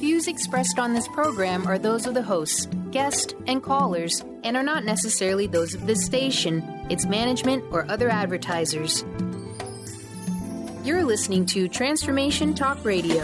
views expressed on this program are those of the hosts, guests, and callers, and are not necessarily those of this station, its management, or other advertisers. You're listening to Transformation Talk Radio.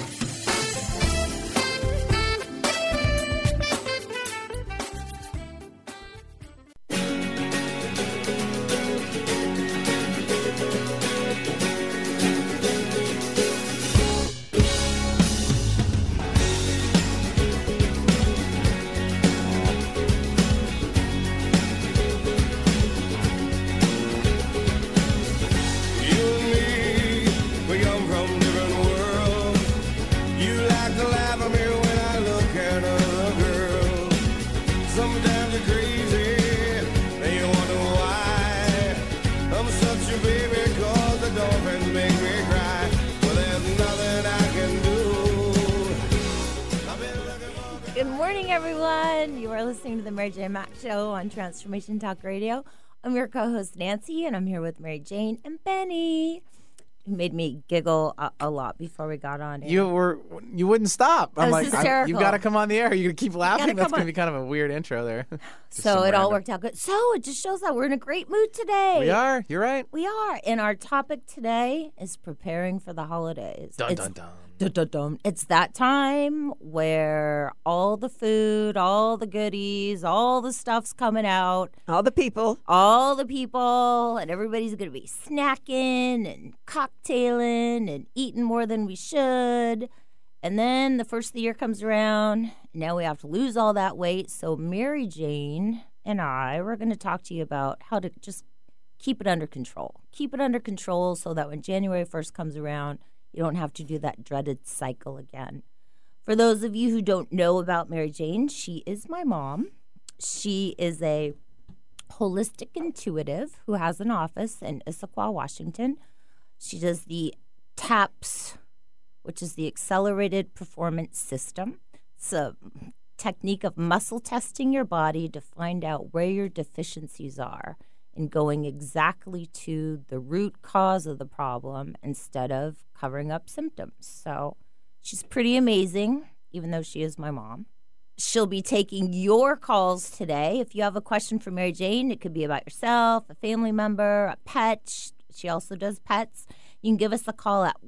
Mary Jane Mack Show on Transformation Talk Radio. I'm your co-host Nancy, and I'm here with Mary Jane and Benny, who made me giggle a lot before we got on. You wouldn't stop. I'm like, you got to come on the air. You keep laughing. That's going to be kind of a weird intro there. So it all worked out good. So it just shows that we're in a great mood today. We are. You're right. We are. And our topic today is preparing for the holidays. Dun, dun, dun. It's that time where all the food, all the goodies, all the stuff's coming out. All the people, and everybody's going to be snacking and cocktailing and eating more than we should. And then the first of the year comes around. Now we have to lose all that weight. So Mary Jane and we're going to talk to you about how to just keep it under control. Keep it under control so that when January 1st comes around, you don't have to do that dreaded cycle again. For those of you who don't know about Mary Jane, she is my mom. She is a holistic intuitive who has an office in Issaquah, Washington. She does the TAPS, which is the Accelerated Performance System. It's a technique of muscle testing your body to find out where your deficiencies are and going exactly to the root cause of the problem instead of covering up symptoms. So she's pretty amazing, even though she is my mom. She'll be taking your calls today. If you have a question for Mary Jane, it could be about yourself, a family member, a pet. She also does pets. You can give us a call at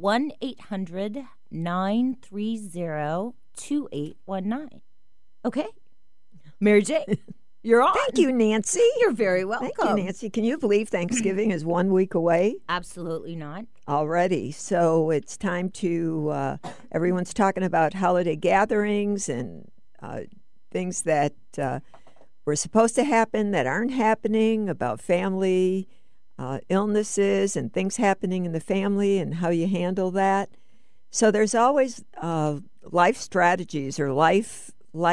1-800-930-2819. Okay? Mary Jane. You're on. Thank you, Nancy. You're very welcome. Thank you, Nancy. Can you believe Thanksgiving is 1 week away? Absolutely not. Already. So it's time to, everyone's talking about holiday gatherings and things that were supposed to happen that aren't happening, about family illnesses and things happening in the family and how you handle that. So there's always life strategies or life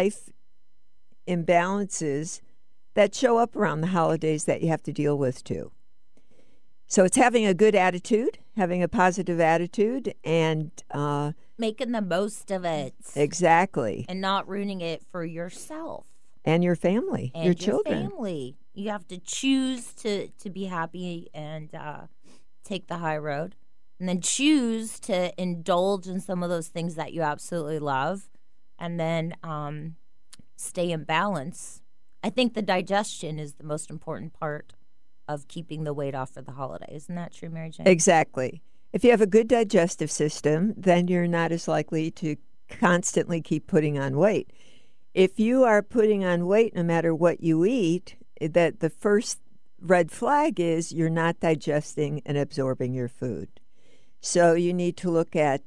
imbalances that show up around the holidays that you have to deal with too. So it's having a good attitude, having a positive attitude, and making the most of it. Exactly. And not ruining it for yourself. And your family, and your children. Family. You have to choose to be happy and take the high road. And then choose to indulge in some of those things that you absolutely love. And then stay in balance. I think the digestion is the most important part of keeping the weight off for the holiday. Isn't that true, Mary Jane? Exactly. If you have a good digestive system, then you're not as likely to constantly keep putting on weight. If you are putting on weight no matter what you eat, that the first red flag is you're not digesting and absorbing your food. So you need to look at,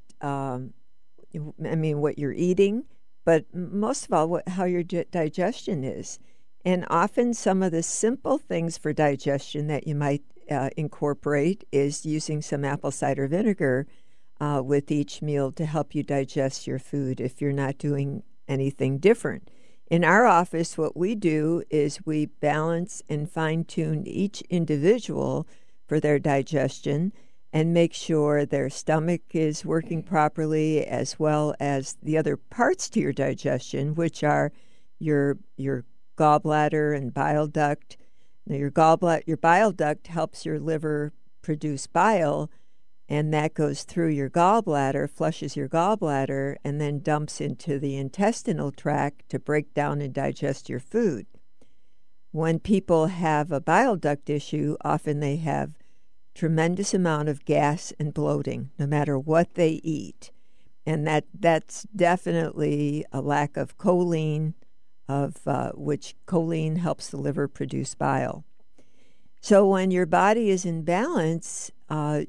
what you're eating, but most of all, how your digestion is. And often some of the simple things for digestion that you might incorporate is using some apple cider vinegar with each meal to help you digest your food if you're not doing anything different. In our office, what we do is we balance and fine-tune each individual for their digestion and make sure their stomach is working properly, as well as the other parts to your digestion, which are your gallbladder and bile duct. Now, your bile duct helps your liver produce bile, and that goes through your gallbladder, flushes your gallbladder, and then dumps into the intestinal tract to break down and digest your food. When people have a bile duct issue, often they have tremendous amount of gas and bloating, no matter what they eat. And that's definitely a lack of choline, which choline helps the liver produce bile. So when your body is in balance, when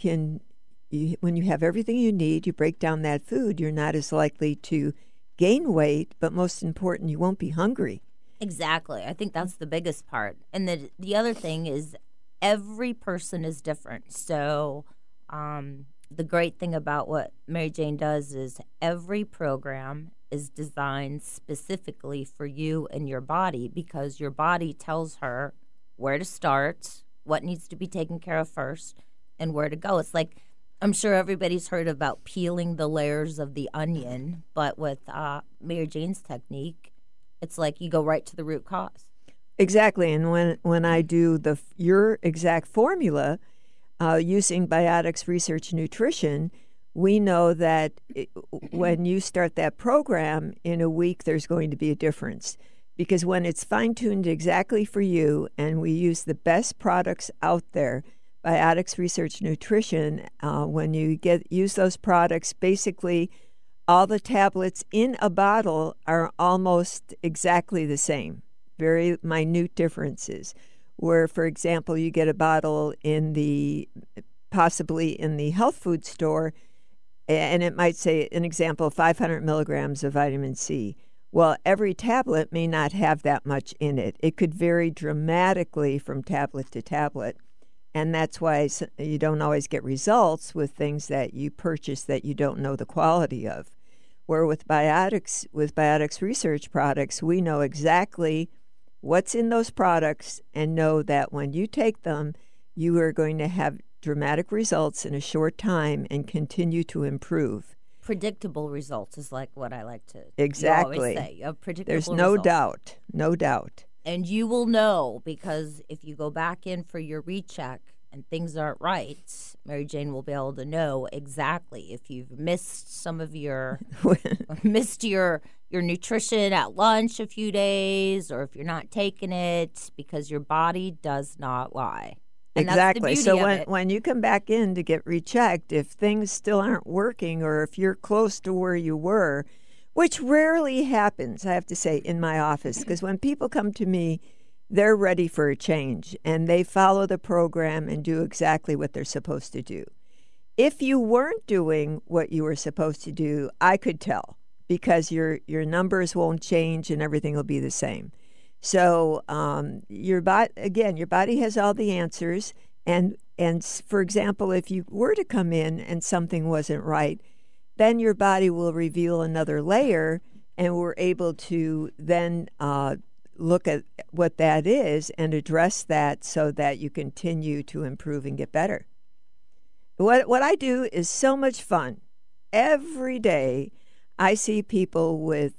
you have everything you need, you break down that food, you're not as likely to gain weight, but most important, you won't be hungry. Exactly. I think that's the biggest part. And the other thing is every person is different. So the great thing about what Mary Jane does is every program is designed specifically for you and your body, because your body tells her where to start, what needs to be taken care of first, and where to go. It's like, I'm sure everybody's heard about peeling the layers of the onion, but with Mary Jane's technique, it's like you go right to the root cause. Exactly. And when I do your exact formula using Biotics Research Nutrition, we know that when you start that program, in a week there's going to be a difference. Because when it's fine-tuned exactly for you, and we use the best products out there, Biotics Research Nutrition, when you use those products, basically all the tablets in a bottle are almost exactly the same, very minute differences. Where, for example, you get a bottle possibly in the health food store, and it might say, an example, 500 milligrams of vitamin C. Well, every tablet may not have that much in it. It could vary dramatically from tablet to tablet. And that's why you don't always get results with things that you purchase that you don't know the quality of. Where with Biotics Research products, we know exactly what's in those products and know that when you take them, you are going to have dramatic results in a short time and continue to improve. Predictable results is like what I like to exactly always say. Predictable There's results. no doubt. And you will know, because if you go back in for your recheck and things aren't right, Mary Jane will be able to know exactly if you've missed some of your missed your nutrition at lunch a few days, or if you're not taking it, because your body does not lie. And exactly. So when you come back in to get rechecked, if things still aren't working, or if you're close to where you were, which rarely happens, I have to say, in my office, because when people come to me, they're ready for a change, and they follow the program and do exactly what they're supposed to do. If you weren't doing what you were supposed to do, I could tell, because your numbers won't change and everything will be the same. So your body has all the answers, and for example, if you were to come in and something wasn't right, then your body will reveal another layer, and we're able to then look at what that is and address that so that you continue to improve and get better. What I do is so much fun. Every day I see people with,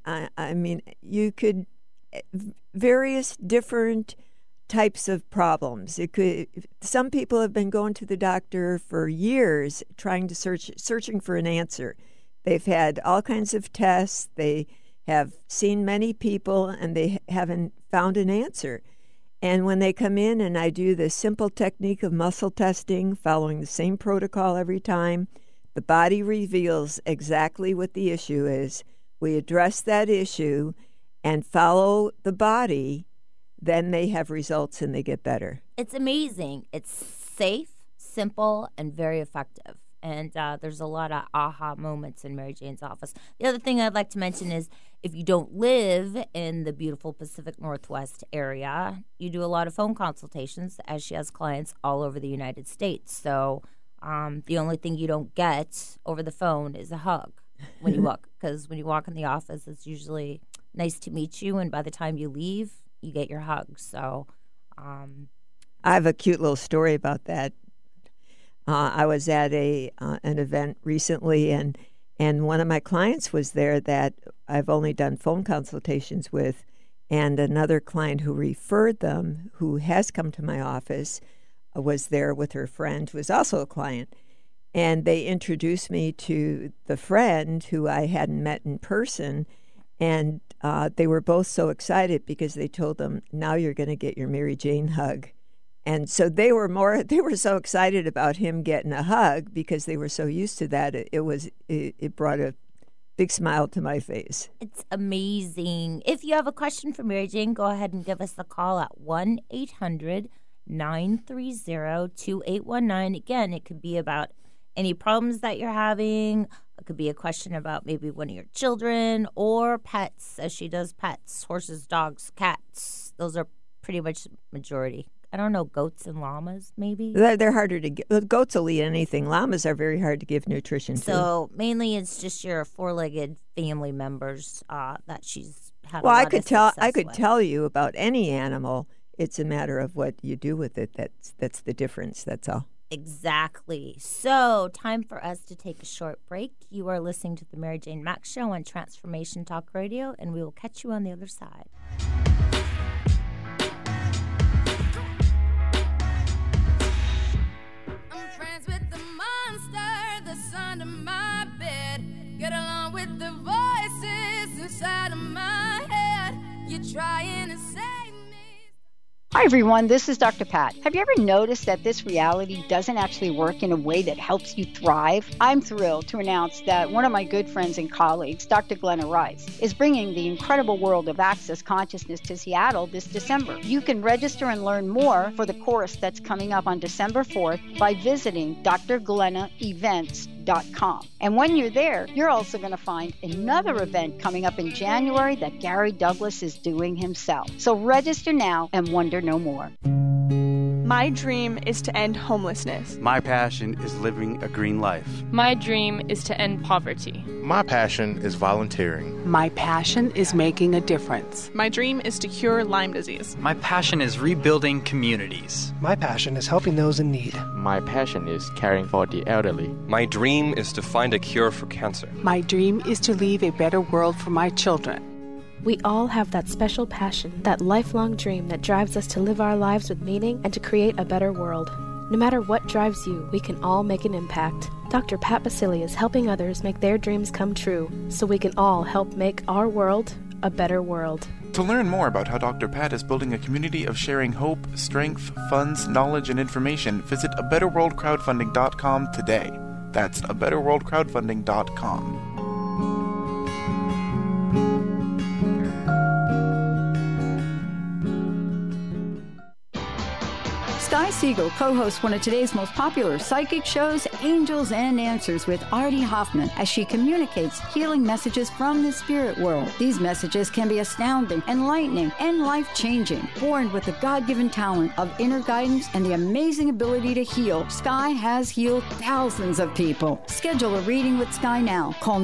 you could, various different types of problems. Some people have been going to the doctor for years trying to searching for an answer. They've had all kinds of tests. They have seen many people, and they haven't found an answer. And when they come in and I do the simple technique of muscle testing, following the same protocol every time, the body reveals exactly what the issue is. We address that issue and follow the body, then they have results and they get better. It's amazing. It's safe, simple, and very effective. And there's a lot of aha moments in Mary Jane's office. The other thing I'd like to mention is if you don't live in the beautiful Pacific Northwest area, you do a lot of phone consultations, as she has clients all over the United States. So the only thing you don't get over the phone is a hug when you walk, because when you walk in the office, it's usually nice to meet you, and by the time you leave, you get your hug. So I have a cute little story about that. I was at an event recently, and one of my clients was there that I've only done phone consultations with, and another client who referred them, who has come to my office, was there with her friend, who is also a client. And they introduced me to the friend who I hadn't met in person. And they were both so excited because they told them, now you're going to get your Mary Jane hug. And so they were so excited about him getting a hug because they were so used to that. It brought a big smile to my face. It's amazing. If you have a question for Mary Jane, go ahead and give us a call at 1-800-930-2819. Again, it could be about any problems that you're having. It could be a question about maybe one of your children or pets, as she does pets, horses, dogs, cats. Those are pretty much majority. I don't know, goats and llamas, maybe? They're harder to give. Goats will eat anything. Llamas are very hard to give nutrition to. So mainly it's just your four-legged family members that she's had Well, a lot I of success I could with. tell you about any animal. It's a matter of what you do with it. That's the difference. That's all. Exactly. So, time for us to take a short break. You are listening to the Mary Jane Mack Show on Transformation Talk Radio, and we will catch you on the other side. I'm friends with the monster that's under my bed. Get along with the voices inside of my head. You're trying to save me. Hi, everyone. This is Dr. Pat. Have you ever noticed that this reality doesn't actually work in a way that helps you thrive? I'm thrilled to announce that one of my good friends and colleagues, Dr. Glenna Rice, is bringing the incredible world of Access Consciousness to Seattle this December. You can register and learn more for the course that's coming up on December 4th by visiting drglennaevents.com. And when you're there, you're also going to find another event coming up in January that Gary Douglas is doing himself. So register now and wonder no more. My dream is to end homelessness. My passion is living a green life. My dream is to end poverty. My passion is volunteering. My passion is making a difference. My dream is to cure Lyme disease. My passion is rebuilding communities. My passion is helping those in need. My passion is caring for the elderly. My dream is to find a cure for cancer. My dream is to leave a better world for my children. We all have that special passion, that lifelong dream that drives us to live our lives with meaning and to create a better world. No matter what drives you, we can all make an impact. Dr. Pat Baccili is helping others make their dreams come true, so we can all help make our world a better world. To learn more about how Dr. Pat is building a community of sharing hope, strength, funds, knowledge, and information, visit abetterworldcrowdfunding.com today. That's abetterworldcrowdfunding.com. Sky Siegel co-hosts one of today's most popular psychic shows, Angels and Answers, with Artie Hoffman, as she communicates healing messages from the spirit world. These messages can be astounding, enlightening, and life-changing. Born with the God-given talent of inner guidance and the amazing ability to heal, Sky has healed thousands of people. Schedule a reading with Sky now. Call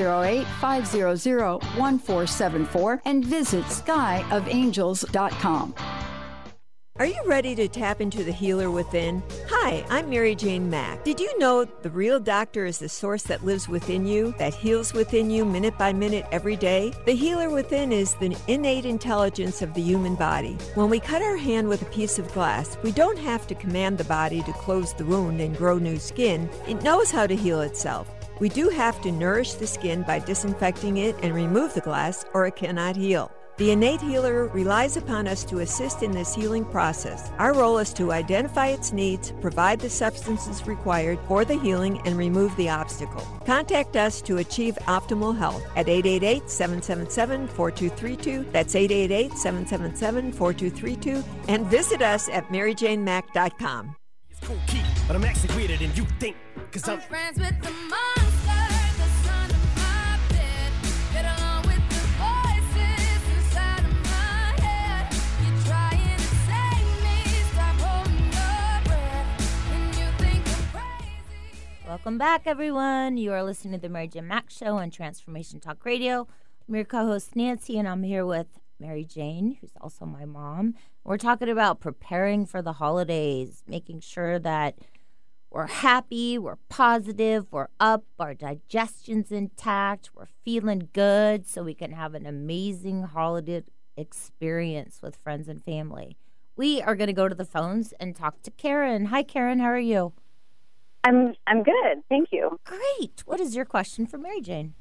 908-500-1474 and visit skyofangels.com. Are you ready to tap into the healer within? Hi, I'm Mary Jane Mack. Did you know the real doctor is the source that lives within you, that heals within you minute by minute every day? The healer within is the innate intelligence of the human body. When we cut our hand with a piece of glass, we don't have to command the body to close the wound and grow new skin. It knows how to heal itself. We do have to nourish the skin by disinfecting it and remove the glass, or it cannot heal. The innate healer relies upon us to assist in this healing process. Our role is to identify its needs, provide the substances required for the healing, and remove the obstacle. Contact us to achieve optimal health at 888-777-4232. That's 888-777-4232. And visit us at maryjanemack.com. It's cool key, but I'm actually weirder than you think. Cause I'm friends with the monster that's under my bed. Get along with the voices inside of my head. You're trying to save me. Stop holding your breath. And you think I'm crazy. Welcome back, everyone. You are listening to the Mary Jane Mack Show on Transformation Talk Radio. I'm your co-host, Nancy, and I'm here with Mary Jane, who's also my mom. We're talking about preparing for the holidays, making sure that we're happy, we're positive, we're up, our digestion's intact, we're feeling good so we can have an amazing holiday experience with friends and family. We are going to go to the phones and talk to Karen. Hi, Karen. How are you? I'm good, thank you. Great. What is your question for Mary Jane?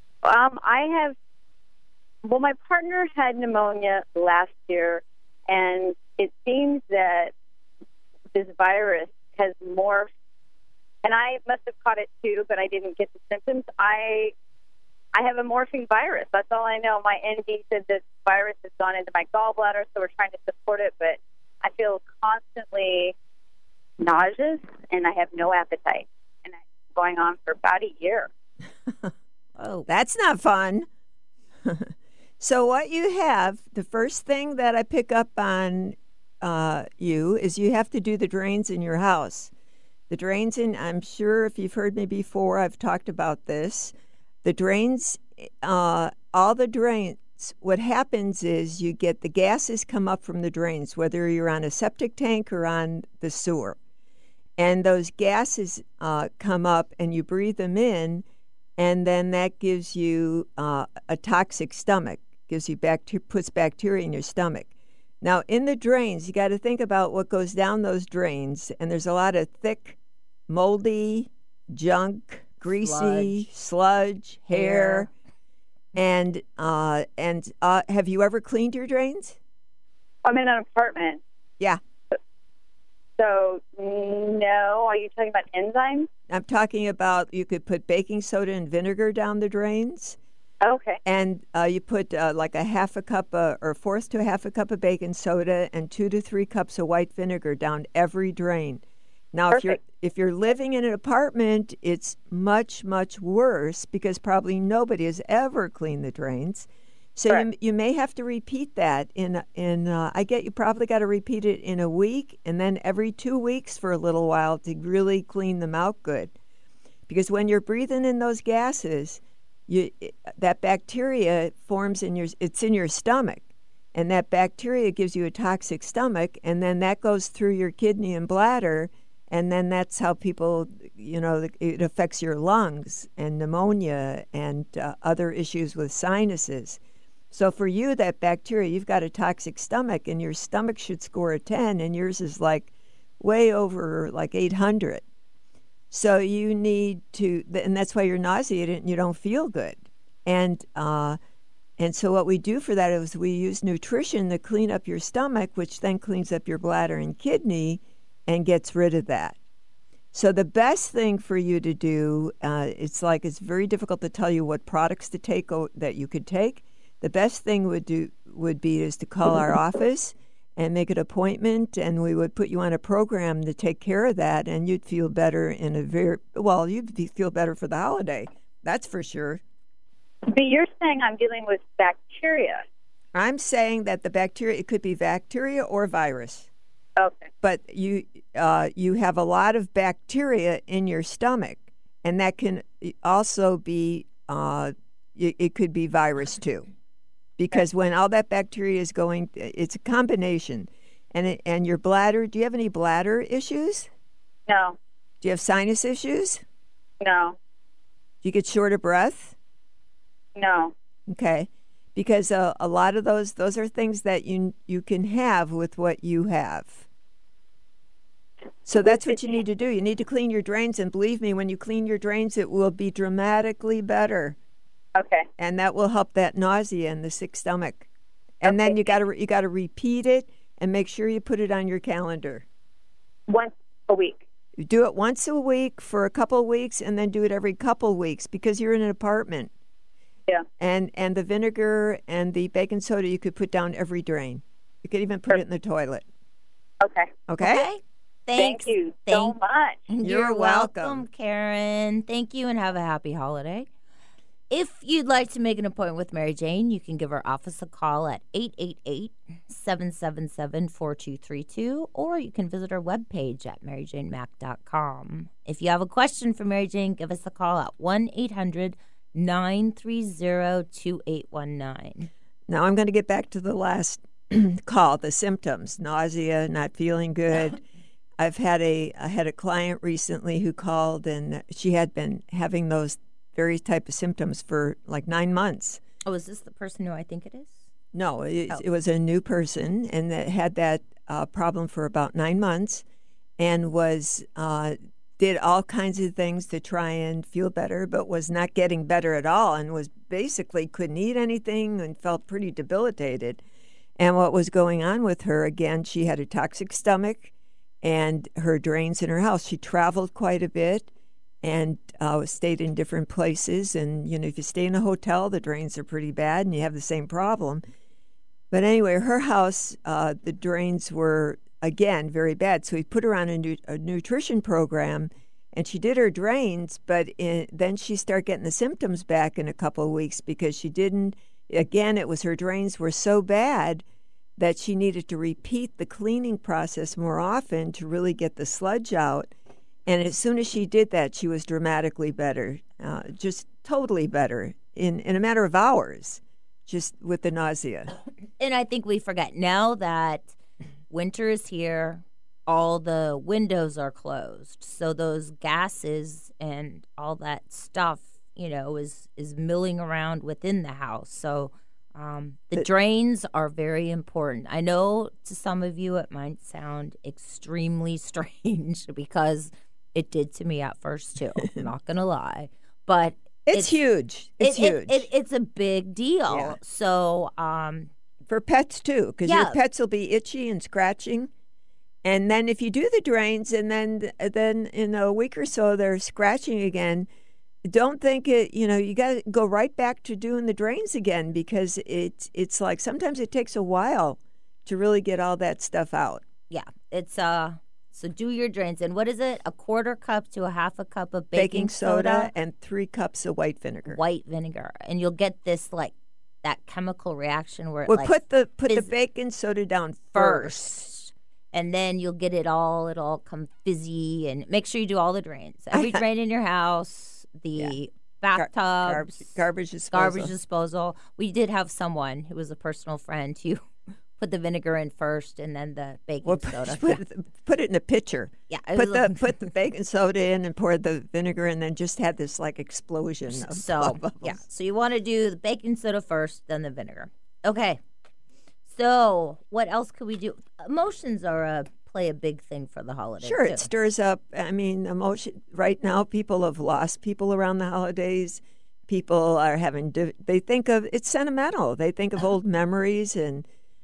My partner had pneumonia last year, and it seems that this virus has morphed, and I must have caught it too, but I didn't get the symptoms. I have a morphing virus. That's all I know. My ND said this virus has gone into my gallbladder, so we're trying to support it, but I feel constantly nauseous, and I have no appetite. And it's going on for about a year. Oh, that's not fun. So what you have, the first thing that I pick up on you is you have to do the drains in your house. The drains I'm sure if you've heard me before, I've talked about this. The drains, all the drains, what happens is you get the gases come up from the drains, whether you're on a septic tank or on the sewer. And those gases come up and you breathe them in, and then that gives you a toxic stomach, gives you puts bacteria in your stomach. Now, in the drains, you got to think about what goes down those drains, and there's a lot of thick, moldy, junk, greasy, sludge, hair. And have you ever cleaned your drains? I'm in an apartment. Yeah. So, no. Are you talking about enzymes? I'm talking about you could put baking soda and vinegar down the drains. Okay. And you put like a half a cup or a fourth to a half a cup of baking soda and 2 to 3 cups of white vinegar down every drain. Now, if you're living in an apartment, it's much, much worse because probably nobody has ever cleaned the drains. So you may have to repeat that you probably got to repeat it in a week and then every 2 weeks for a little while to really clean them out good. Because when you're breathing in those gases, that bacteria forms in your stomach. And that bacteria gives you a toxic stomach, and then that goes through your kidney and bladder. And then that's how people, it affects your lungs and pneumonia and other issues with sinuses. So for you, that bacteria, you've got a toxic stomach, and your stomach should score a 10, and yours is like way over like 800. So you need to, and that's why you're nauseated and you don't feel good. And so what we do for that is we use nutrition to clean up your stomach, which then cleans up your bladder and kidney and gets rid of that. So the best thing for you to do, it's very difficult to tell you what products to take that you could take. The best thing would be to call our office and make an appointment, and we would put you on a program to take care of that, and you'd feel better you'd feel better for the holiday. That's for sure. But you're saying I'm dealing with bacteria. I'm saying that the bacteria, it could be bacteria or virus. Okay. But you have a lot of bacteria in your stomach, and that can also be, it could be virus too. Because when all that bacteria is going, it's a combination. And your bladder, do you have any bladder issues? No. Do you have sinus issues? No. Do you get short of breath? No. Okay. Because a lot of those are things that you can have with what you have. So that's what you need to do. You need to clean your drains, and believe me, when you clean your drains, it will be dramatically better. Okay. And that will help that nausea and the sick stomach. And then you got to repeat it and make sure you put it on your calendar. Once a week. You do it once a week for a couple of weeks, and then do it every couple of weeks because you're in an apartment. Yeah. And the vinegar and the baking soda you could put down every drain. You could even put it in the toilet. Okay. Okay? Thanks. Thank you so much. You're welcome, Karen. Thank you, and have a happy holiday. If you'd like to make an appointment with Mary Jane, you can give our office a call at 888-777-4232, or you can visit our webpage at maryjanemack.com. If you have a question for Mary Jane, give us a call at 1-800-930-2819. Now I'm going to get back to the last call, the symptoms, nausea, not feeling good. I had a client recently who called, and she had been having those various type of symptoms for like 9 months. Oh, is this the person who I think it is? No, it was a new person, and that had that problem for about 9 months, and was did all kinds of things to try and feel better, but was not getting better at all, and was basically couldn't eat anything and felt pretty debilitated. And what was going on with her, again, she had a toxic stomach and her drains in her house. She traveled quite a bit and stayed in different places. And, if you stay in a hotel, the drains are pretty bad and you have the same problem. But anyway, her house, the drains were, again, very bad. So we put her on a nutrition program, and she did her drains, but then she started getting the symptoms back in a couple of weeks because she didn't. Again, it was her drains were so bad that she needed to repeat the cleaning process more often to really get the sludge out. And as soon as she did that, she was dramatically better, just totally better in a matter of hours, just with the nausea. And I think we forget now that winter is here, all the windows are closed. So those gases and all that stuff, is milling around within the house. So the drains are very important. I know to some of you it might sound extremely strange because it did to me at first too. I'm not going to lie. But it's huge. It's huge. It's a big deal. Yeah. So for pets too, because your pets will be itchy and scratching. And then if you do the drains and then in a week or so they're scratching again, don't think it, you got to go right back to doing the drains again because it's like sometimes it takes a while to really get all that stuff out. Yeah, it's so do your drains. And what is it? A quarter cup to a half a cup of baking soda and 3 cups of white vinegar. White vinegar. And you'll get this that chemical reaction where it put the baking soda down first. And then you'll get it'll come fizzy, and make sure you do all the drains. Every drain in your house. The bathtubs, garbage disposal. We did have someone who was a personal friend who put the vinegar in first and then the baking soda. Put it in a pitcher. Yeah, put the baking soda in and pour the vinegar, and then just had this explosion of bubbles. Yeah, so you want to do the baking soda first, then the vinegar. Okay. So what else could we do? Emotions play a big thing for the holidays. Sure, too. It stirs up. Emotion. Right now, people have lost people around the holidays. People are they think of it's sentimental. They think of old memories, and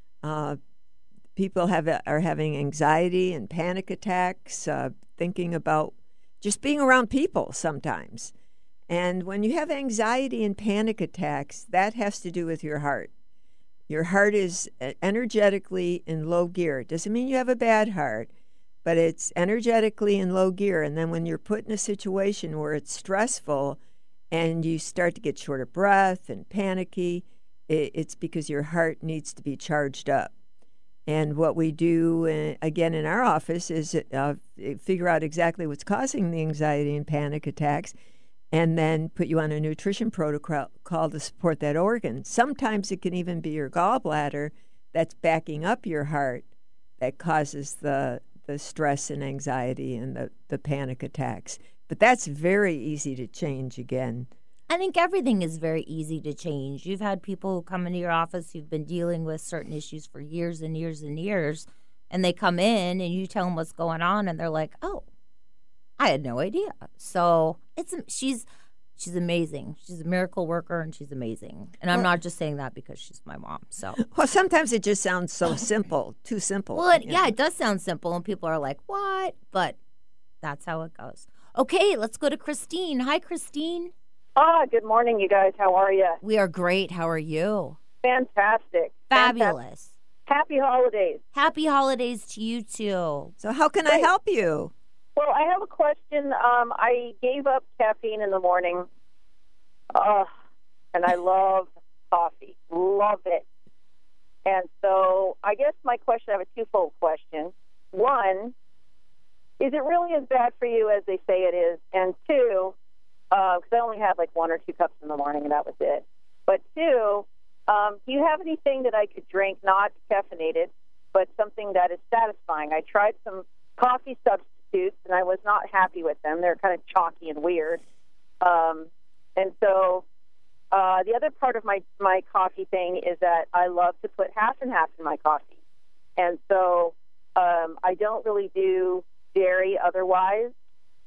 people are having anxiety and panic attacks, thinking about just being around people sometimes. And when you have anxiety and panic attacks, that has to do with your heart. Your heart is energetically in low gear. It doesn't mean you have a bad heart, but it's energetically in low gear. And then when you're put in a situation where it's stressful and you start to get short of breath and panicky, it's because your heart needs to be charged up. And what we do, again, in our office is figure out exactly what's causing the anxiety and panic attacks, and then put you on a nutrition protocol to support that organ. Sometimes it can even be your gallbladder that's backing up your heart that causes the stress and anxiety and the panic attacks. But that's very easy to change again. I think everything is very easy to change. You've had people who come into your office who've been dealing with certain issues for years and years and years, and they come in and you tell them what's going on, and they're like, oh, I had no idea. So she's amazing. She's a miracle worker, and she's amazing. And I'm not just saying that because she's my mom. So well, sometimes it just sounds so simple, too simple. Well, it does sound simple, and people are like, what? But that's how it goes. Okay, let's go to Christine. Hi, Christine. Good morning, you guys. How are you? We are great. How are you? Fantastic. Fabulous. Happy holidays. Happy holidays to you, too. So how can I help you? Well, I have a question. I gave up caffeine in the morning, and I love coffee. Love it. And so I guess my question, I have a twofold question. One, is it really as bad for you as they say it is? And two, because I only had 1 or 2 cups in the morning, and that was it. But two, do you have anything that I could drink, not caffeinated, but something that is satisfying? I tried some coffee substitutes, and I was not happy with them. They're kind of chalky and weird. And so the other part of my coffee thing is that I love to put half and half in my coffee. And so I don't really do dairy otherwise.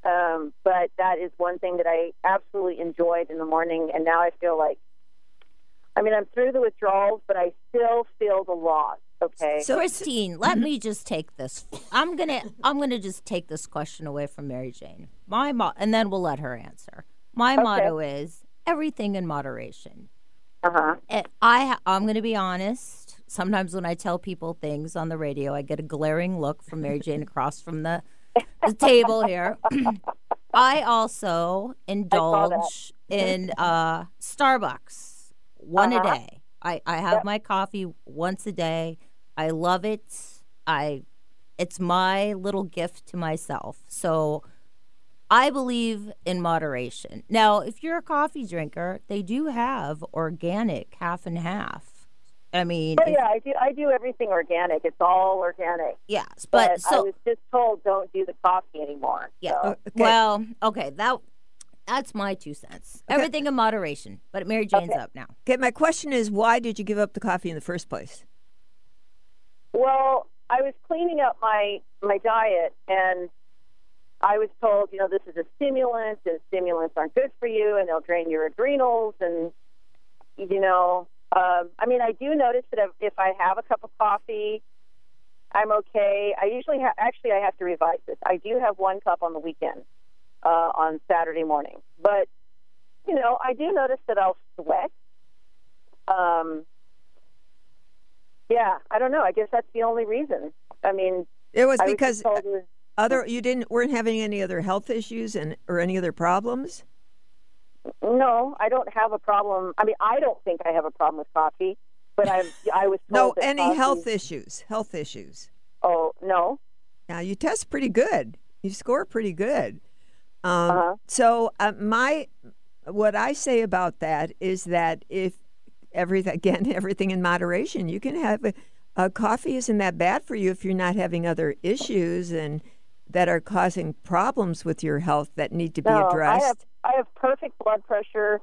But that is one thing that I absolutely enjoyed in the morning, and now I feel like, I'm through the withdrawals, but I still feel the loss. Okay. So Christine, let me just take this. I'm gonna just take this question away from Mary Jane. And then we'll let her answer. My motto is everything in moderation. I'm gonna be honest. Sometimes when I tell people things on the radio, I get a glaring look from Mary Jane across from the table here. I also indulge in Starbucks one a day. I have my coffee once a day. I love it. It's my little gift to myself. So I believe in moderation. Now, if you're a coffee drinker, they do have organic half and half. I do everything organic. It's all organic. Yes, but I was just told don't do the coffee anymore. Yeah. So. Okay. Well, okay, that's my 2 cents. Okay. Everything in moderation. But Mary Jane's up now. Okay, my question is, why did you give up the coffee in the first place? Well, I was cleaning up my diet, and I was told, this is a stimulant, and stimulants aren't good for you, and they'll drain your adrenals, and, I do notice that if I have a cup of coffee, I'm okay. I usually I have to revise this. I do have 1 cup on the weekend, on Saturday morning. But, I do notice that I'll sweat. Yeah, I don't know. I guess that's the only reason. It was because weren't having any other health issues or any other problems? No, I don't have a problem. I don't think I have a problem with coffee, but I was told that any coffee... health issues. Oh, no. Now you test pretty good. You score pretty good. So what I say about that is that if everything in moderation, you can have coffee isn't that bad for you if you're not having other issues and that are causing problems with your health that need to be addressed. I have perfect blood pressure.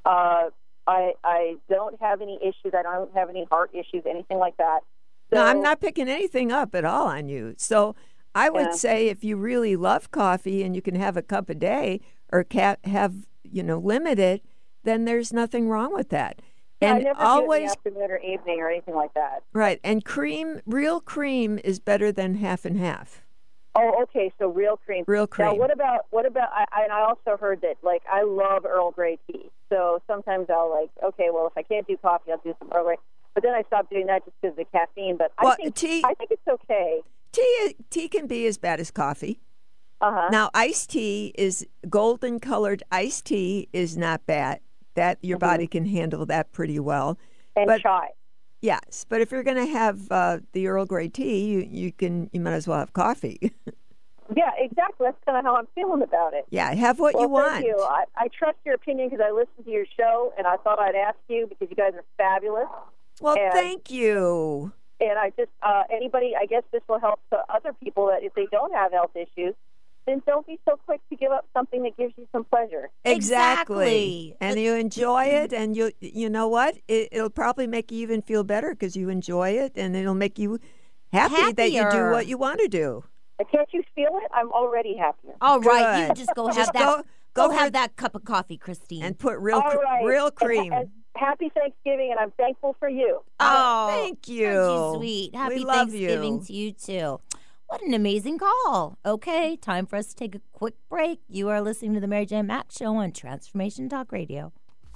I don't have any issues. I don't have any heart issues, anything like that. So, no, I'm not picking anything up at all on you. So I would say if you really love coffee and you can have a cup a day or have, limit it, then there's nothing wrong with that. Yeah, and I never do it in the afternoon or evening or anything like that. Right. And real cream is better than half and half. Oh, okay. So real cream. Real cream. Now, what about? I also heard that I love Earl Grey tea. So sometimes I'll okay, well, if I can't do coffee, I'll do some Earl Grey. But then I stopped doing that just because of the caffeine. But I think it's okay. Tea can be as bad as coffee. Now, iced tea is golden colored iced tea is not bad. That your body can handle that pretty well. And chai. Yes, but if you're going to have the Earl Grey tea, you might as well have coffee. Yeah, exactly. That's kind of how I'm feeling about it. Yeah, have what you want. Thank you. I trust your opinion because I listened to your show, and I thought I'd ask you because you guys are fabulous. Well, thank you. And I just, anybody, I guess this will help to other people that if they don't have health issues, then don't be so quick to give up something that gives you some pleasure. Exactly. And you enjoy it, and you know what? It'll probably make you even feel better because you enjoy it, and it'll make you happy that you do what you want to do. Can't you feel it? I'm already happier. All right, you just go have that. Go have that cup of coffee, Christine, and put real cream. And happy Thanksgiving, and I'm thankful for you. Oh, thank you. Aren't you sweet? Happy Thanksgiving to you too. What an amazing call. Okay, time for us to take a quick break. You are listening to the Mary Jane Mack Show on Transformation Talk Radio.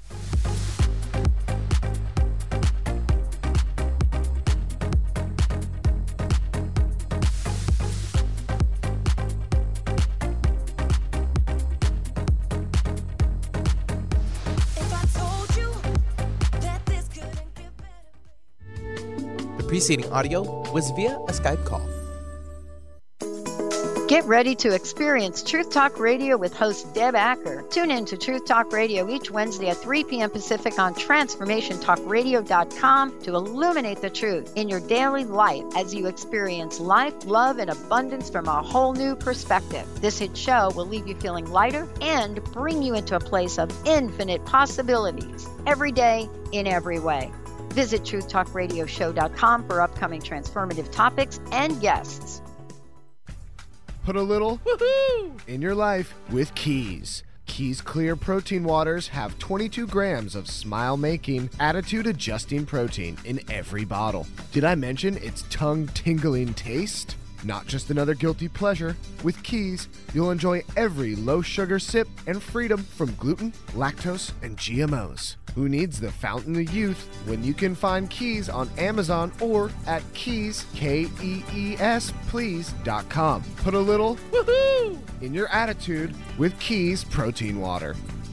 The preceding audio was via a Skype call. Get ready to experience Truth Talk Radio with host Deb Acker. Tune in to Truth Talk Radio each Wednesday at 3 p.m. Pacific on TransformationTalkRadio.com to illuminate the truth in your daily life as you experience life, love, and abundance from a whole new perspective. This hit show will leave you feeling lighter and bring you into a place of infinite possibilities every day in every way. Visit TruthTalkRadioshow.com for upcoming transformative topics and guests. Put a little woohoo in your life with Keys. Keys Clear Protein Waters have 22 grams of smile-making, attitude-adjusting protein in every bottle. Did I mention its tongue-tingling taste? Not just another guilty pleasure. With Keys, you'll enjoy every low-sugar sip and freedom from gluten, lactose, and GMOs. Who needs the fountain of youth when you can find Keys on Amazon or at Keys, Kees, please.com. Put a little woohoo in your attitude with Keys Protein Water.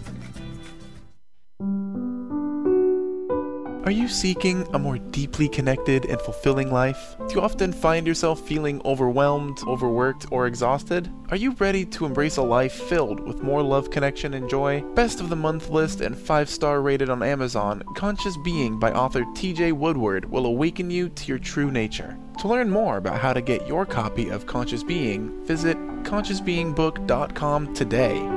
Are you seeking a more deeply connected and fulfilling life? Do you often find yourself feeling overwhelmed, overworked, or exhausted? Are you ready to embrace a life filled with more love, connection, and joy? Best of the month list and 5-star rated on Amazon, Conscious Being by author TJ Woodward will awaken you to your true nature. To learn more about how to get your copy of Conscious Being, visit consciousbeingbook.com today.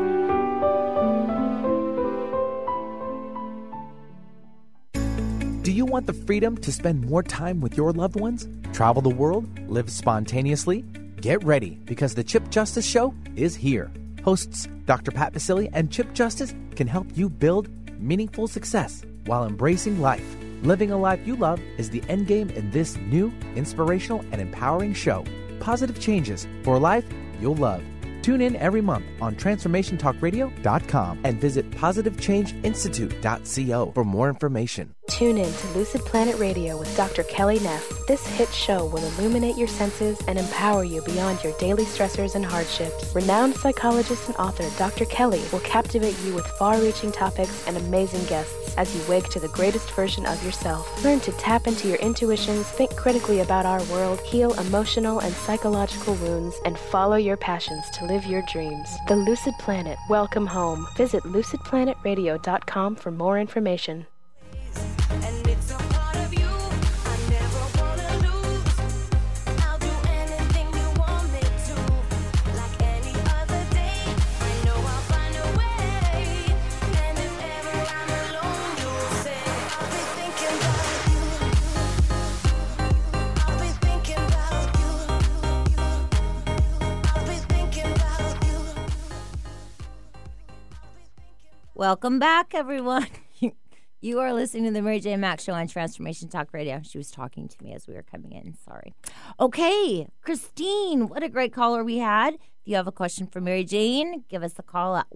Do you want the freedom to spend more time with your loved ones? Travel the world? Live spontaneously? Get ready, because the Chip Justice Show is here. Hosts Dr. Pat Basili and Chip Justice can help you build meaningful success while embracing life. Living a life you love is the end game in this new, inspirational, and empowering show. Positive changes for a life you'll love. Tune in every month on TransformationTalkRadio.com and visit PositiveChangeInstitute.co for more information. Tune in to Lucid Planet Radio with Dr. Kelly Neff. This hit show will illuminate your senses and empower you beyond your daily stressors and hardships. Renowned psychologist and author Dr. Kelly will captivate you with far-reaching topics and amazing guests as you wake to the greatest version of yourself. Learn to tap into your intuitions, think critically about our world, heal emotional and psychological wounds, and follow your passions to live your dreams. The Lucid Planet. Welcome home. Visit lucidplanetradio.com for more information. Welcome back, everyone. You are listening to the Mary J. Mack Show on Transformation Talk Radio. She was talking to me as we were coming in. Sorry. Okay, Christine, what a great caller we had. If you have a question for Mary Jane, give us a call at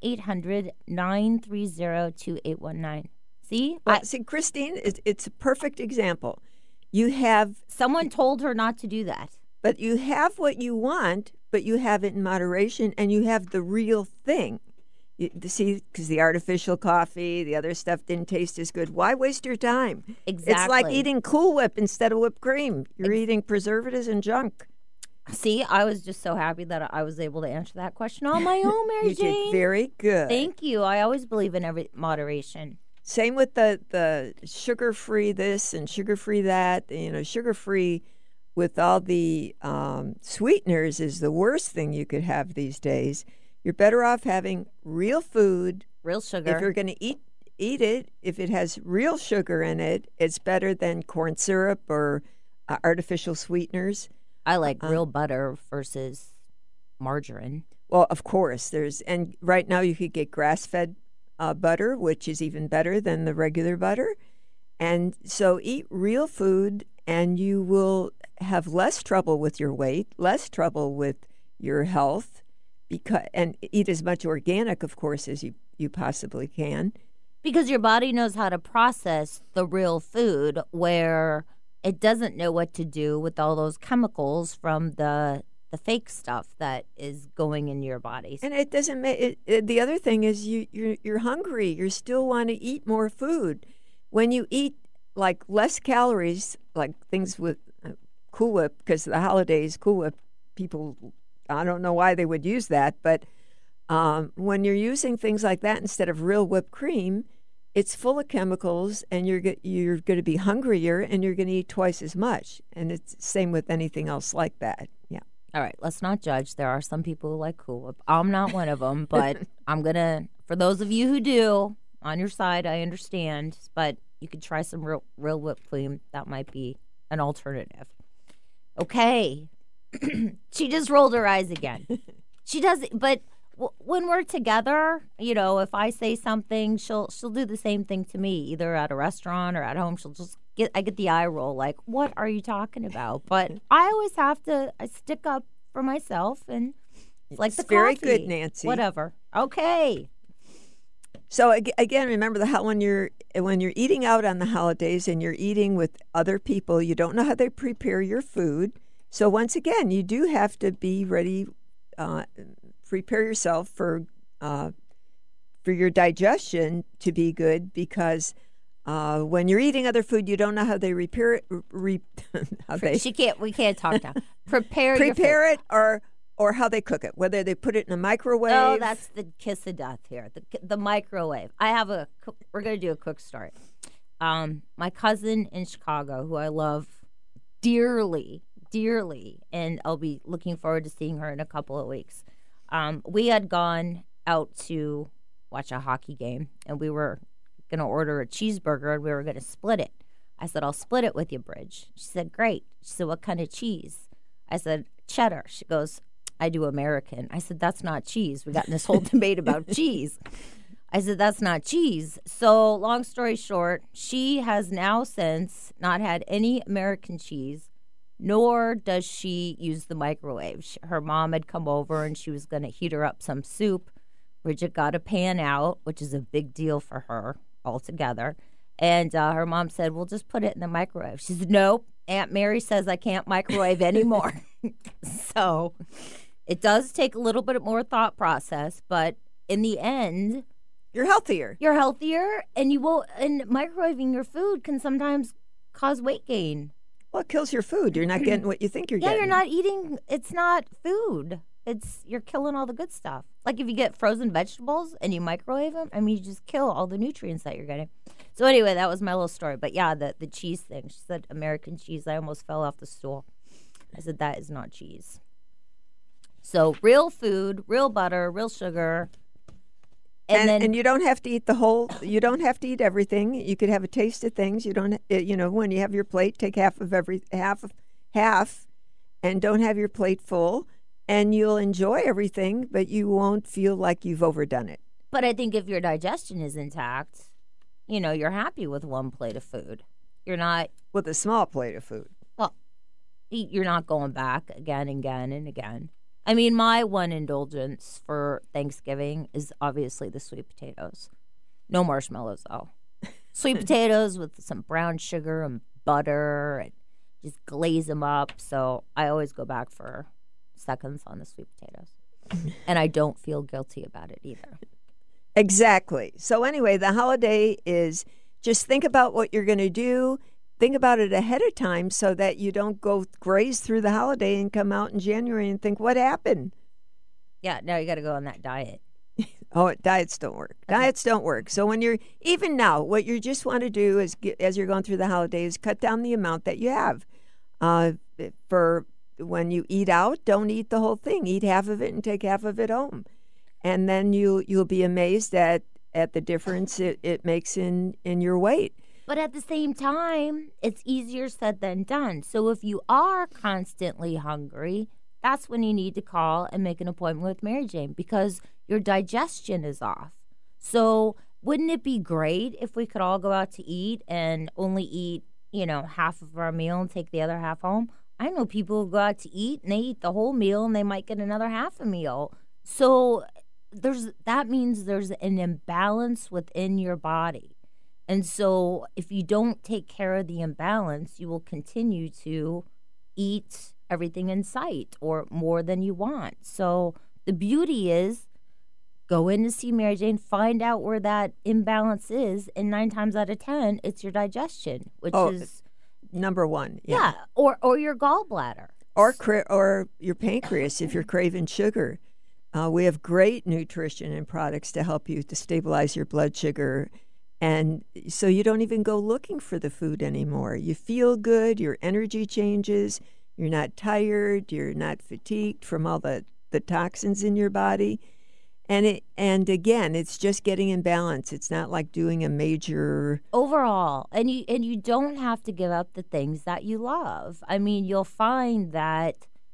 1-800-930-2819. See? See, Christine, it's a perfect example. You have... Someone told her not to do that. But you have what you want, but you have it in moderation, and you have the real thing. See, because the artificial coffee, the other stuff didn't taste as good. Why waste your time? Exactly. It's like eating Cool Whip instead of whipped cream. You're eating preservatives and junk. See, I was just so happy that I was able to answer that question on my own, Mary Jane. You did very good. Thank you. I always believe in every moderation. Same with the sugar-free this and sugar-free that. You know, sugar-free with all the sweeteners is the worst thing you could have these days. You're better off having real food. Real sugar. If you're going to eat it, if it has real sugar in it, it's better than corn syrup or artificial sweeteners. I like real butter versus margarine. Well, of course. And right now you could get grass-fed butter, which is even better than the regular butter. And so eat real food, and you will have less trouble with your weight, less trouble with your health. And eat as much organic, of course, as you possibly can. Because your body knows how to process the real food, where it doesn't know what to do with all those chemicals from the fake stuff that is going in your body. And it doesn't make the other thing is you're hungry. You still want to eat more food. When you eat like less calories, like things with Cool Whip, because the holidays, Cool Whip, people... I don't know why they would use that, but when you're using things like that instead of real whipped cream, it's full of chemicals, and you're going to be hungrier, and you're going to eat twice as much. And it's the same with anything else like that. Yeah. All right, let's not judge. There are some people who like Cool Whip. I'm not one of them, but I'm going to, for those of you who do, on your side, I understand, but you could try some real whipped cream. That might be an alternative. Okay. She just rolled her eyes again. She does, but when we're together, you know, if I say something, she'll do the same thing to me, either at a restaurant or at home. She'll just I get the eye roll, like, what are you talking about? But I always have to stick up for myself, and it's like the very coffee. Good, Nancy. Whatever. Okay. So again, remember when you're eating out on the holidays and you're eating with other people, you don't know how they prepare your food. So once again, you do have to be ready, prepare yourself for your digestion to be good, because when you're eating other food, you don't know how they repair it. We can't talk now. Prepare it or how they cook it, whether they put it in a microwave. Oh, that's the kiss of death here. The microwave. We're going to do a quick story. My cousin in Chicago, who I love dearly, and I'll be looking forward to seeing her in a couple of weeks. We had gone out to watch a hockey game, and we were going to order a cheeseburger, and we were going to split it. I said, I'll split it with you, Bridge. She said, great. She said, what kind of cheese? I said, cheddar. She goes, I do American. I said, that's not cheese. We got in this whole debate about cheese. I said, that's not cheese. So long story short, she has now since not had any American cheese, nor does she use the microwave. Her mom had come over and she was going to heat her up some soup. Bridget got a pan out, which is a big deal for her altogether. And her mom said, well, just put it in the microwave. She said, nope. Aunt Mary says I can't microwave anymore. So it does take a little bit more thought process, but in the end, you're healthier. You're healthier, and you will. And microwaving your food can sometimes cause weight gain. Well, it kills your food. You're not getting what you think you're getting. Yeah, you're not eating. It's not food. You're killing all the good stuff. Like if you get frozen vegetables and you microwave them, I mean, you just kill all the nutrients that you're getting. So anyway, that was my little story. But yeah, the cheese thing. She said American cheese. I almost fell off the stool. I said, that is not cheese. So real food, real butter, real sugar. And you don't have to eat you don't have to eat everything. You could have a taste of things. You don't, when you have your plate, take half, and don't have your plate full, and you'll enjoy everything, but you won't feel like you've overdone it. But I think if your digestion is intact, you're happy with one plate of food. You're not with a small plate of food. Well, you're not going back again and again and again. I mean, my one indulgence for Thanksgiving is obviously the sweet potatoes. No marshmallows, though. Sweet potatoes with some brown sugar and butter, and just glaze them up. So I always go back for seconds on the sweet potatoes. And I don't feel guilty about it either. Exactly. So anyway, the holiday is just think about what you're going to do. Think about it ahead of time so that you don't go graze through the holiday and come out in January and think, what happened? Yeah, now you got to go on that diet. Oh, diets don't work. Okay. Diets don't work. So when even now, what you just want to do is, as you're going through the holidays, cut down the amount that you have. For when you eat out, don't eat the whole thing. Eat half of it and take half of it home. And then you'll be amazed at the difference it makes in your weight. But at the same time, it's easier said than done. So if you are constantly hungry, that's when you need to call and make an appointment with Mary Jane, because your digestion is off. So wouldn't it be great if we could all go out to eat and only eat, half of our meal and take the other half home? I know people who go out to eat and they eat the whole meal and they might get another half a meal. So that means there's an imbalance within your body. And so if you don't take care of the imbalance, you will continue to eat everything in sight or more than you want. So the beauty is go in to see Mary Jane, find out where that imbalance is, and 9 times out of 10, it's your digestion, which is number one. Yeah, or your gallbladder. Or your pancreas if you're craving sugar. We have great nutrition and products to help you to stabilize your blood sugar. And so you don't even go looking for the food anymore. You feel good, your energy changes, you're not tired, you're not fatigued from all the toxins in your body. And again, it's just getting in balance. It's not like doing a major overall. And you don't have to give up the things that you love. I mean, you'll find that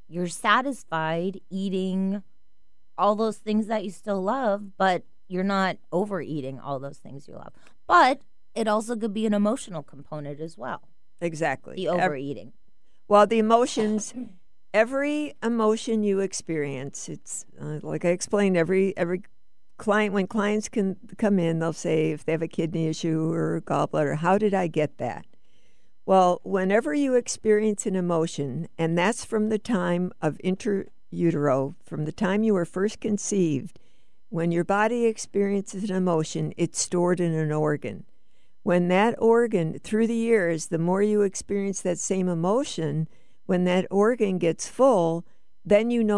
you're satisfied eating all those things that you still love, but you're not overeating all those things you love. But it also could be an emotional component as well. Exactly. The overeating. Well, the emotions, every emotion you experience, it's like I explained, every client, when clients can come in, they'll say if they have a kidney issue or gallbladder, how did I get that? Well, whenever you experience an emotion, and that's from the time of intrautero, from the time you were first conceived, when your body experiences an emotion, it's stored in an organ. When that organ, through the years, the more you experience that same emotion, when that organ gets full, then you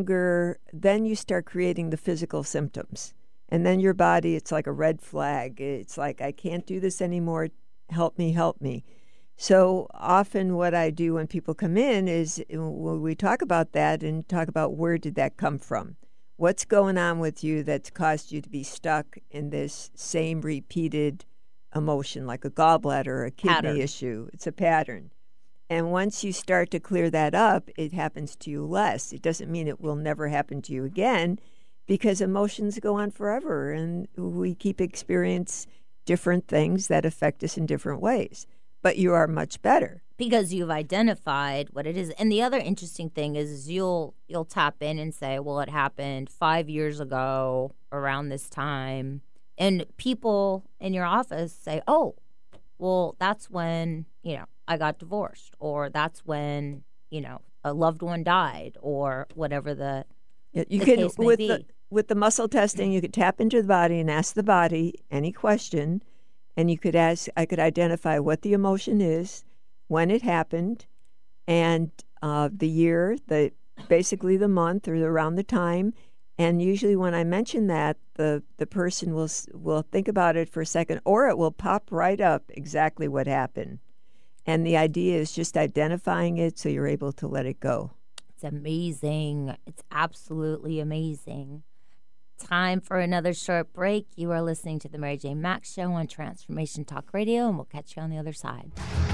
start creating the physical symptoms. And then your body, it's like a red flag. It's like, I can't do this anymore. Help me, help me. So often what I do when people come in is when we talk about that and talk about where did that come from? What's going on with you that's caused you to be stuck in this same repeated emotion, like a gallbladder or a kidney issue? It's a pattern. And once you start to clear that up, it happens to you less. It doesn't mean it will never happen to you again, because emotions go on forever and we keep experiencing different things that affect us in different ways. But you are much better. Because you've identified what it is. And the other interesting thing is you'll tap in and say, well, it happened 5 years ago around this time. And people in your office say, oh, well, that's when, I got divorced, or that's when, a loved one died, or whatever the case may be. With the muscle testing, you could tap into the body and ask the body any question. And I could identify what the emotion is, when it happened, and the year, basically the month or around the time. And usually when I mention that, the person will think about it for a second, or it will pop right up exactly what happened. And the idea is just identifying it so you're able to let it go. It's amazing. It's absolutely amazing. Time for another short break. You are listening to the Mary Jane Mack Show on Transformation Talk Radio, and we'll catch you on the other side.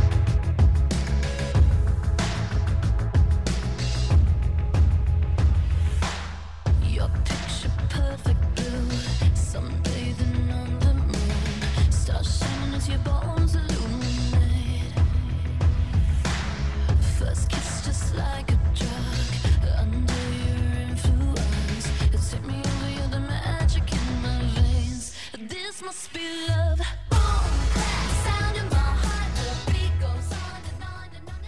Your picture perfect blue, sunbathing on the moon, stars shining as your bones illuminate. First kiss just like a drug, under your influence, it's hit me over, you're the magic in my veins. This must be love. Boom, sound in my heart, the beat goes on and on and on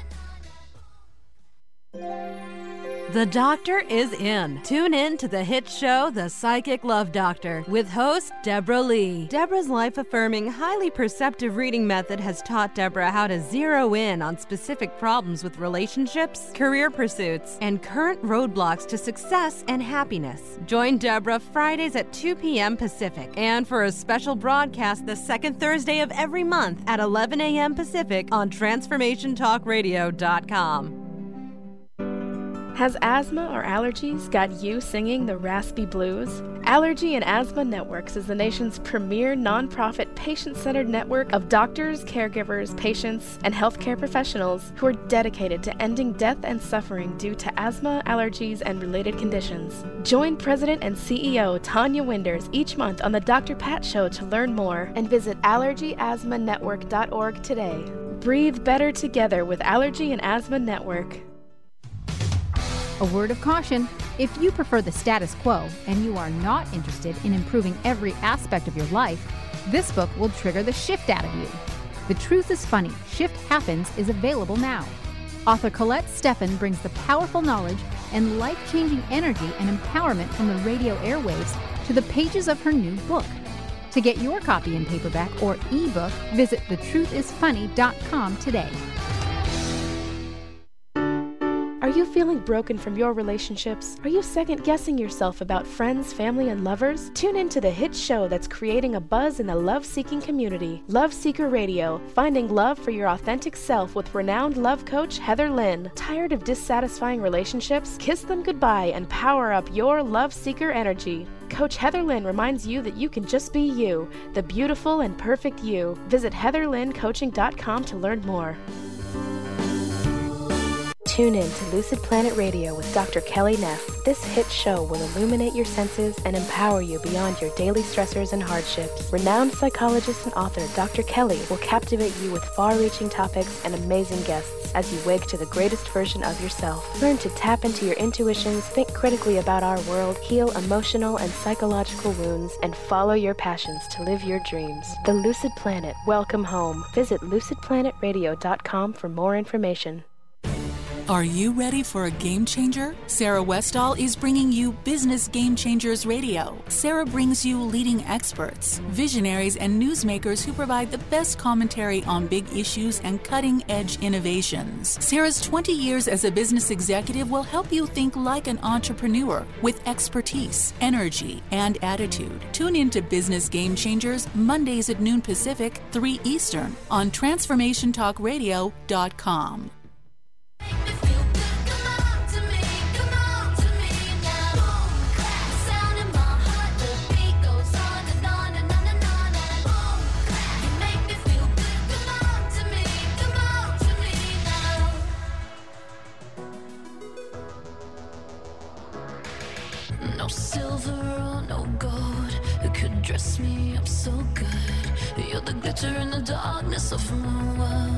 and on. The Doctor is in. Tune in to the hit show, The Psychic Love Doctor, with host Deborah Lee. Deborah's life-affirming, highly perceptive reading method has taught Deborah how to zero in on specific problems with relationships, career pursuits, and current roadblocks to success and happiness. Join Deborah Fridays at 2 p.m. Pacific, and for a special broadcast the second Thursday of every month at 11 a.m. Pacific on TransformationTalkRadio.com. Has asthma or allergies got you singing the raspy blues? Allergy and Asthma Networks is the nation's premier nonprofit patient-centered network of doctors, caregivers, patients, and healthcare professionals who are dedicated to ending death and suffering due to asthma, allergies, and related conditions. Join President and CEO Tanya Winders each month on the Dr. Pat Show to learn more, and visit allergyasthmanetwork.org today. Breathe better together with Allergy and Asthma Network. A word of caution: if you prefer the status quo and you are not interested in improving every aspect of your life, this book will trigger the shift out of you. The Truth is Funny, Shift Happens is available now. Author Colette Steffen brings the powerful knowledge and life-changing energy and empowerment from the radio airwaves to the pages of her new book. To get your copy in paperback or ebook, visit thetruthisfunny.com today. Are you feeling broken from your relationships? Are you second-guessing yourself about friends, family, and lovers? Tune in to the hit show that's creating a buzz in the love-seeking community. Love Seeker Radio, finding love for your authentic self with renowned love coach Heather Lynn. Tired of dissatisfying relationships? Kiss them goodbye and power up your love seeker energy. Coach Heather Lynn reminds you that you can just be you, the beautiful and perfect you. Visit HeatherLynnCoaching.com to learn more. Tune in to Lucid Planet Radio with Dr. Kelly Neff. This hit show will illuminate your senses and empower you beyond your daily stressors and hardships. Renowned psychologist and author Dr. Kelly will captivate you with far-reaching topics and amazing guests as you wake to the greatest version of yourself. Learn to tap into your intuitions, think critically about our world, heal emotional and psychological wounds, and follow your passions to live your dreams. The Lucid Planet. Welcome home. Visit lucidplanetradio.com for more information. Are you ready for a game changer? Sarah Westall is bringing you Business Game Changers Radio. Sarah brings you leading experts, visionaries, and newsmakers who provide the best commentary on big issues and cutting-edge innovations. Sarah's 20 years as a business executive will help you think like an entrepreneur with expertise, energy, and attitude. Tune in to Business Game Changers Mondays at noon Pacific, 3 Eastern on TransformationTalkRadio.com. No silver or no gold could dress me up so good. You're the glitter in the darkness of my world.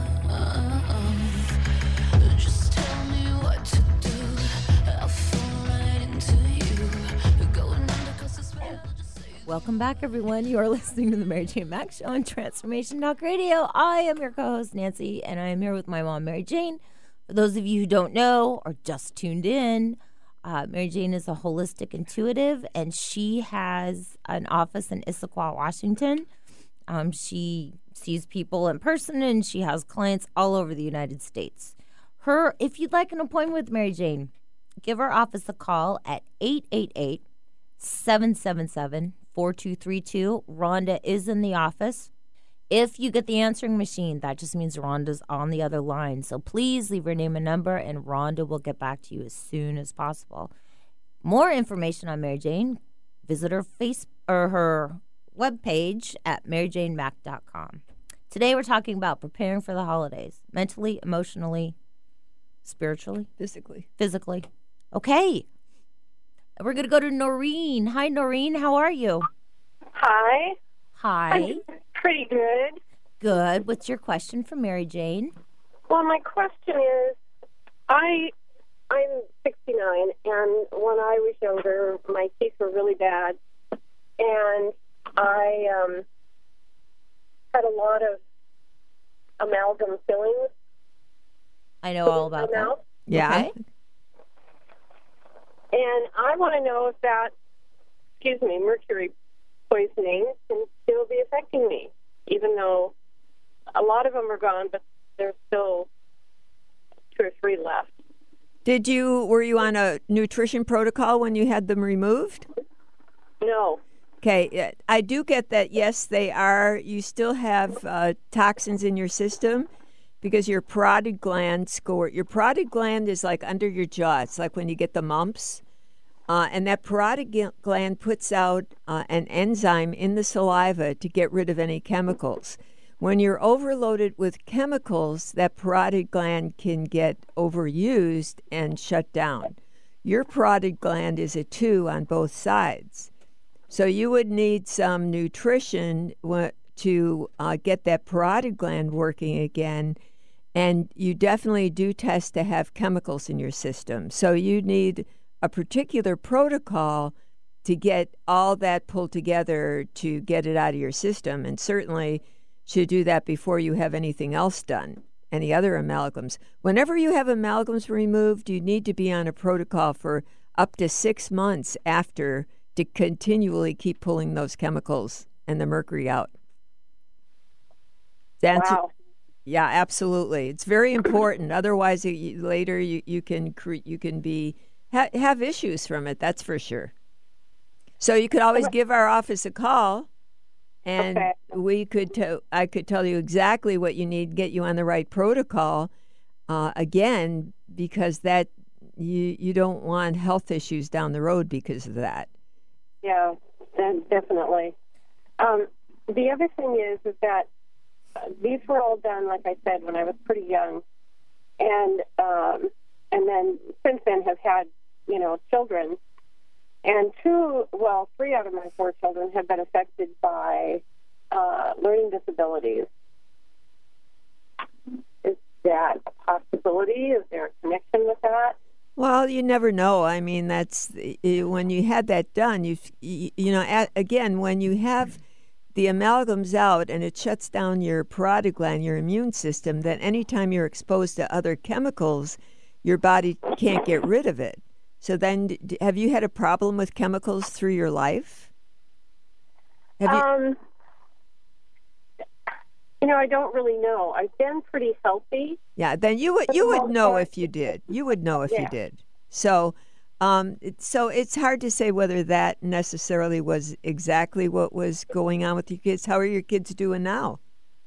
Just tell me what to do. I'll fall right into you. Going under 'cause it's real. Welcome back, everyone. You are listening to the Mary Jane Mack Show on Transformation Talk Radio. I am your co-host, Nancy, and I am here with my mom, Mary Jane. For those of you who don't know or just tuned in, Mary Jane is a holistic intuitive, and she has an office in Issaquah, Washington. She sees people in person, and she has clients all over the United States. If you'd like an appointment with Mary Jane, give her office a call at 888-777-4232. Rhonda is in the office. If you get the answering machine, that just means Rhonda's on the other line. So please leave your name and number, and Rhonda will get back to you as soon as possible. More information on Mary Jane, visit her her webpage at maryjanemack.com. Today we're talking about preparing for the holidays, mentally, emotionally, spiritually, physically. Okay. We're going to go to Noreen. Hi, Noreen. How are you? Hi. Hi. Pretty good. Good. What's your question for Mary Jane? Well, my question is, I'm 69, and when I was younger, my teeth were really bad, and I had a lot of amalgam fillings. I know all about that. Mouth. Yeah. Okay. And I want to know if that, mercury poisoning can still be affecting me, even though a lot of them are gone, but there's still 2 or 3 left. Were you on a nutrition protocol when you had them removed? No. Okay, I do get that, yes, they are. You still have toxins in your system because your parotid gland is like under your jaw. It's like when you get the mumps. And that parotid gland puts out an enzyme in the saliva to get rid of any chemicals. When you're overloaded with chemicals, that parotid gland can get overused and shut down. Your parotid gland is a 2 on both sides. So you would need some nutrition to get that parotid gland working again. And you definitely do test to have chemicals in your system. So you need a particular protocol to get all that pulled together to get it out of your system, and certainly should do that before you have anything else done, any other amalgams. Whenever you have amalgams removed, you need to be on a protocol for up to 6 months after to continually keep pulling those chemicals and the mercury out. Wow. Yeah, absolutely. It's very important. Otherwise, later you can be have issues from it. That's for sure. So you could always give our office a call, and I could tell you exactly what you need, get you on the right protocol. Again, because that you don't want health issues down the road because of that. Yeah, definitely. The other thing is that these were all done, like I said, when I was pretty young. And and then since then have had, children. And 3 out of my 4 children have been affected by learning disabilities. Is that a possibility? Is there a connection with that? Well, you never know. I mean, that's when you had that done. Again, when you have the amalgams out and it shuts down your parotid gland, your immune system, then anytime you're exposed to other chemicals, your body can't get rid of it. So then, have you had a problem with chemicals through your life? I don't really know. I've been pretty healthy. Yeah, then you would know if you did. You would know if you did. So, so it's hard to say whether that necessarily was exactly what was going on with your kids. How are your kids doing now?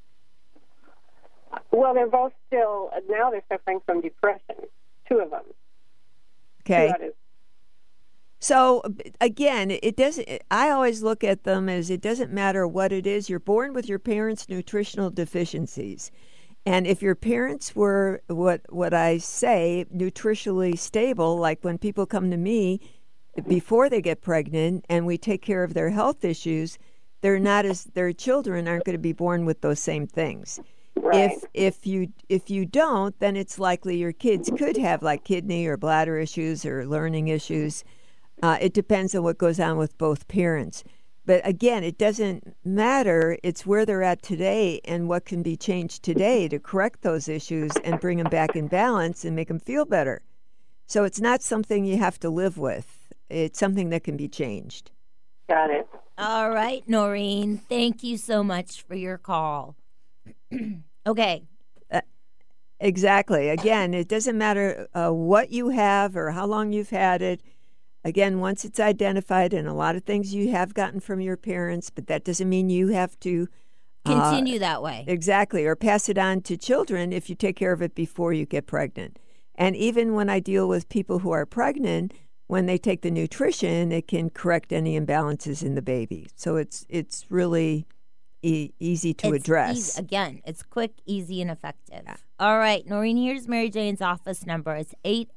Well, they're both still, now they're suffering from depression, 2 of them. Okay. So again, I always look at them as it doesn't matter what it is. You're born with your parents' nutritional deficiencies. And if your parents were what I say, nutritionally stable, like when people come to me before they get pregnant and we take care of their health issues, their children aren't going to be born with those same things. Right. If you don't, then it's likely your kids could have like kidney or bladder issues or learning issues. It depends on what goes on with both parents. But again, it doesn't matter. It's where they're at today and what can be changed today to correct those issues and bring them back in balance and make them feel better. So it's not something you have to live with. It's something that can be changed. Got it. All right, Noreen. Thank you so much for your call. Okay. Exactly. Again, it doesn't matter what you have or how long you've had it. Again, once it's identified, and a lot of things you have gotten from your parents, but that doesn't mean you have to continue that way. Exactly, or pass it on to children if you take care of it before you get pregnant. And even when I deal with people who are pregnant, when they take the nutrition, it can correct any imbalances in the baby. So it's really easy to address. Again, it's quick, easy, and effective. Yeah. All right, Noreen, here's Mary Jane's office number. It's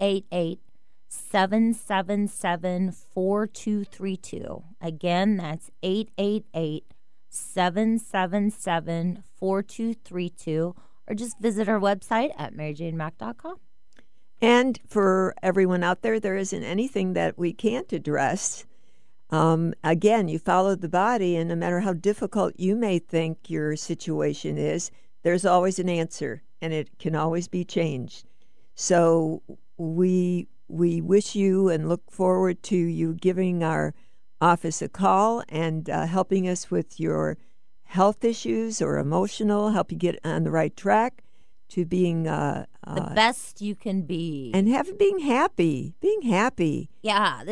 888-777-4232. Again, that's 888-777-4232. Or just visit our website at maryjanemack.com. And for everyone out there, there isn't anything that we can't address. Again, you follow the body, and no matter how difficult you may think your situation is, there's always an answer, and it can always be changed. So we wish you and look forward to you giving our office a call and helping us with your health issues or emotional, help you get on the right track to being the best you can be, and being happy. Yeah,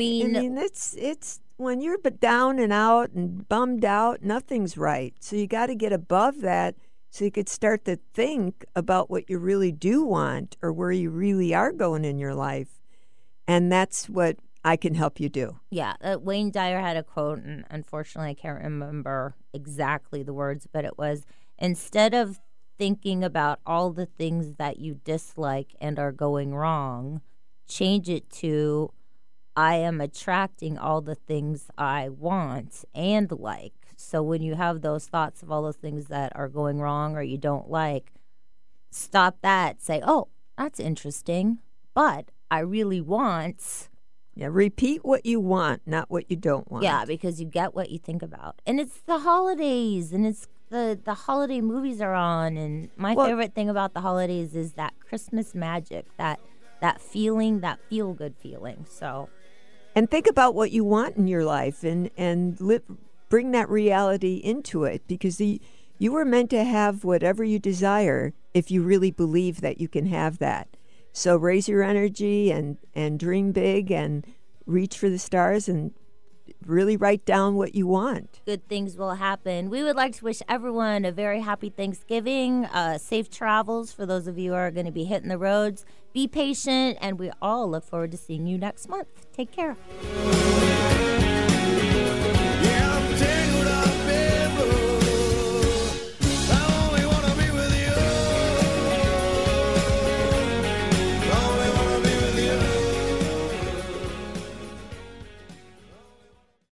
it's when you're down and out and bummed out, nothing's right. So you got to get above that, so you could start to think about what you really do want or where you really are going in your life, and that's what I can help you do. Yeah, Wayne Dyer had a quote, and unfortunately I can't remember exactly the words, but it was, instead of thinking about all the things that you dislike and are going wrong, change it to, I am attracting all the things I want and like. So when you have those thoughts of all those things that are going wrong or you don't like, stop that. Say, oh, that's interesting, but I really want. Yeah, repeat what you want, not what you don't want. Yeah, because you get what you think about. And it's the holidays, and it's the holiday movies are on, and my favorite thing about the holidays is that Christmas magic, that feeling, that feel-good feeling. So, and think about what you want in your life, and bring that reality into it, because you were meant to have whatever you desire if you really believe that you can have that. So raise your energy and dream big and reach for the stars and really write down what you want. Good things will happen. We would like to wish everyone a very happy Thanksgiving, safe travels for those of you who are going to be hitting the roads. Be patient, and we all look forward to seeing you next month. Take care.